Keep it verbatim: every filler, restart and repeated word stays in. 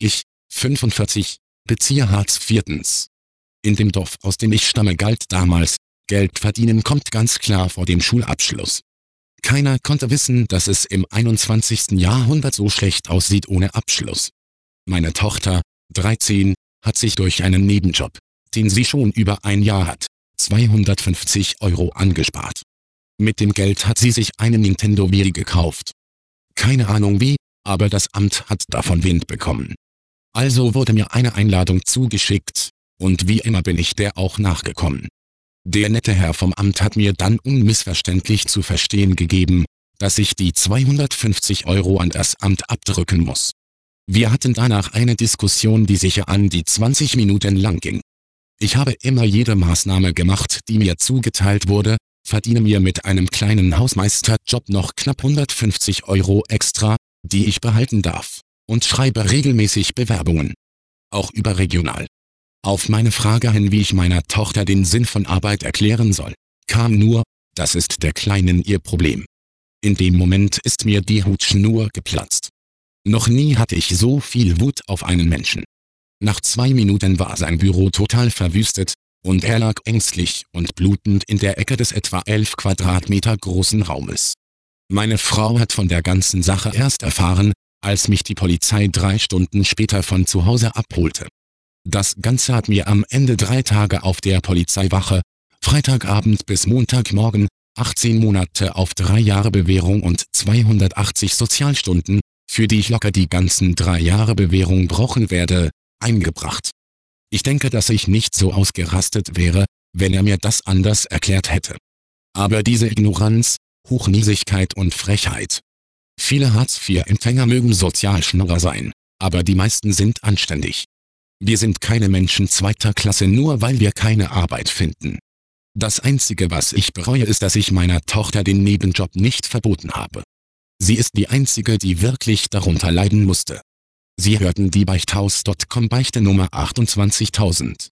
Ich, fünfundvierzig, beziehe Hartz viertens. In dem Dorf, aus dem ich stamme, galt damals, Geld verdienen kommt ganz klar vor dem Schulabschluss. Keiner konnte wissen, dass es im einundzwanzigsten Jahrhundert so schlecht aussieht ohne Abschluss. Meine Tochter, dreizehn, hat sich durch einen Nebenjob, den sie schon über ein Jahr hat, zweihundertfünfzig Euro angespart. Mit dem Geld hat sie sich eine Nintendo Wii gekauft. Keine Ahnung wie, aber das Amt hat davon Wind bekommen. Also wurde mir eine Einladung zugeschickt, und wie immer bin ich der auch nachgekommen. Der nette Herr vom Amt hat mir dann unmissverständlich zu verstehen gegeben, dass ich die zweihundertfünfzig Euro an das Amt abdrücken muss. Wir hatten danach eine Diskussion, die sicher an die zwanzig Minuten lang ging. Ich habe immer jede Maßnahme gemacht, die mir zugeteilt wurde, verdiene mir mit einem kleinen Hausmeisterjob noch knapp hundertfünfzig Euro extra, die ich behalten darf, und schreibe regelmäßig Bewerbungen. Auch überregional. Auf meine Frage hin, wie ich meiner Tochter den Sinn von Arbeit erklären soll, kam nur: Das ist der Kleinen ihr Problem. In dem Moment ist mir die Hutschnur geplatzt. Noch nie hatte ich so viel Wut auf einen Menschen. Nach zwei Minuten war sein Büro total verwüstet, und er lag ängstlich und blutend in der Ecke des etwa elf Quadratmeter großen Raumes. Meine Frau hat von der ganzen Sache erst erfahren, als mich die Polizei drei Stunden später von zu Hause abholte. Das Ganze hat mir am Ende drei Tage auf der Polizeiwache, Freitagabend bis Montagmorgen, achtzehn Monate auf drei Jahre Bewährung und zweihundertachtzig Sozialstunden, für die ich locker die ganzen drei Jahre Bewährung brauchen werde, eingebracht. Ich denke, dass ich nicht so ausgerastet wäre, wenn er mir das anders erklärt hätte. Aber diese Ignoranz, Hochnäsigkeit und Frechheit. Viele Hartz vier Empfänger mögen Sozialschnorrer sein, aber die meisten sind anständig. Wir sind keine Menschen zweiter Klasse, nur weil wir keine Arbeit finden. Das Einzige, was ich bereue, ist, dass ich meiner Tochter den Nebenjob nicht verboten habe. Sie ist die Einzige, die wirklich darunter leiden musste. Sie hörten die Beichthaus Punkt com Beichte Nummer achtundzwanzigtausend.